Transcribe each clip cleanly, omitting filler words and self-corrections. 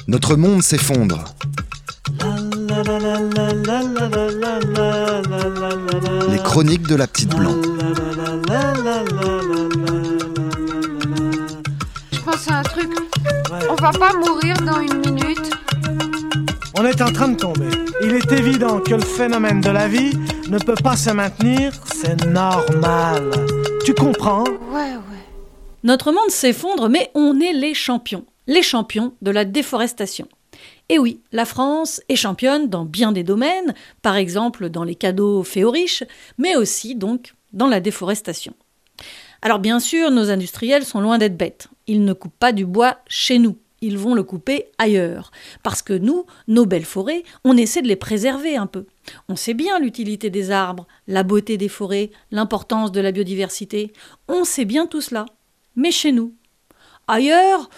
Notre monde s'effondre. Les chroniques de la petite Blanc. Je pense à un truc. On va pas mourir dans une minute. On est en train de tomber. Il est évident que le phénomène de la vie ne peut pas se maintenir, c'est normal. Tu comprends ? Ouais. Notre monde s'effondre, mais on est les champions de la déforestation. Et oui, la France est championne dans bien des domaines, par exemple dans les cadeaux faits aux riches, mais aussi donc dans la déforestation. Alors bien sûr, nos industriels sont loin d'être bêtes. Ils ne coupent pas du bois chez nous. Ils vont le couper ailleurs. Parce que nous, nos belles forêts, on essaie de les préserver un peu. On sait bien l'utilité des arbres, la beauté des forêts, l'importance de la biodiversité. On sait bien tout cela. Mais chez nous, ailleurs,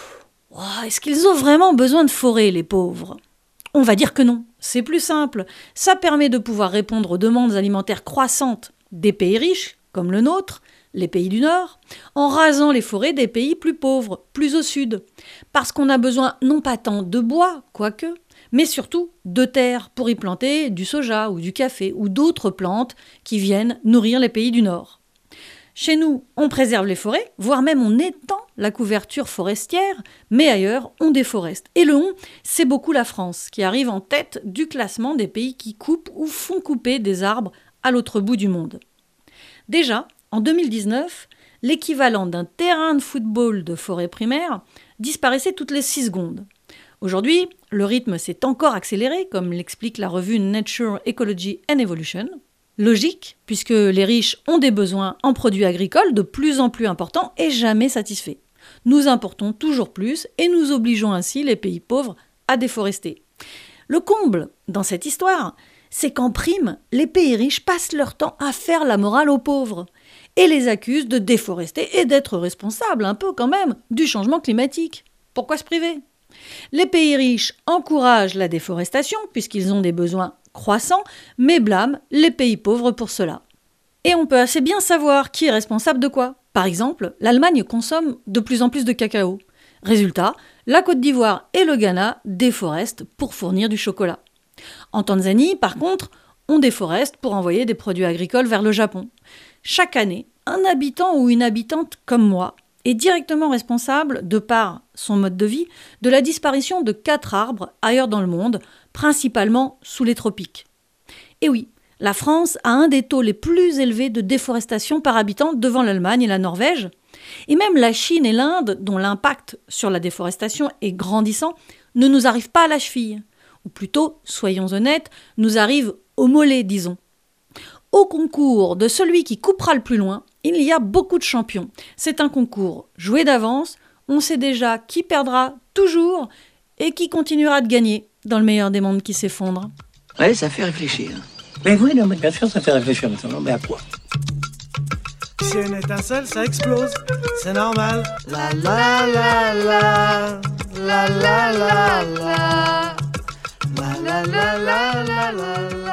est-ce qu'ils ont vraiment besoin de forêts, les pauvres ? On va dire que non. C'est plus simple. Ça permet de pouvoir répondre aux demandes alimentaires croissantes des pays riches, comme le nôtre, les pays du Nord, en rasant les forêts des pays plus pauvres, plus au sud. Parce qu'on a besoin non pas tant de bois, quoique, mais surtout de terre pour y planter du soja ou du café ou d'autres plantes qui viennent nourrir les pays du Nord. Chez nous, on préserve les forêts, voire même on étend la couverture forestière, mais ailleurs, on déforeste. Et le on, c'est beaucoup la France, qui arrive en tête du classement des pays qui coupent ou font couper des arbres à l'autre bout du monde. Déjà, en 2019, l'équivalent d'un terrain de football de forêt primaire disparaissait toutes les 6 secondes. Aujourd'hui, le rythme s'est encore accéléré, comme l'explique la revue Nature, Ecology and Evolution. Logique, puisque les riches ont des besoins en produits agricoles de plus en plus importants et jamais satisfaits. Nous importons toujours plus et nous obligeons ainsi les pays pauvres à déforester. Le comble dans cette histoire, c'est qu'en prime, les pays riches passent leur temps à faire la morale aux pauvres et les accusent de déforester et d'être responsables un peu quand même du changement climatique. Pourquoi se priver ? Les pays riches encouragent la déforestation puisqu'ils ont des besoins croissants, mais blâment les pays pauvres pour cela. Et on peut assez bien savoir qui est responsable de quoi. Par exemple, l'Allemagne consomme de plus en plus de cacao. Résultat, la Côte d'Ivoire et le Ghana déforestent pour fournir du chocolat. En Tanzanie, par contre, on déforeste pour envoyer des produits agricoles vers le Japon. Chaque année, un habitant ou une habitante comme moi est directement responsable, de par son mode de vie, de la disparition de 4 arbres ailleurs dans le monde, principalement sous les tropiques. Et oui, la France a un des taux les plus élevés de déforestation par habitant devant l'Allemagne et la Norvège. Et même la Chine et l'Inde, dont l'impact sur la déforestation est grandissant, ne nous arrivent pas à la cheville. Ou plutôt, soyons honnêtes, nous arrivent au mollet, disons. Au concours de celui qui coupera le plus loin, il y a beaucoup de champions. C'est un concours joué d'avance, on sait déjà qui perdra toujours et qui continuera de gagner dans le meilleur des mondes qui s'effondre. Ouais, ça fait réfléchir. Mais oui, non, mais bien sûr, ça fait réfléchir maintenant, mais à quoi ? Si une étincelle, ça explose, c'est normal. La la la la, la la la la, la la la la la la.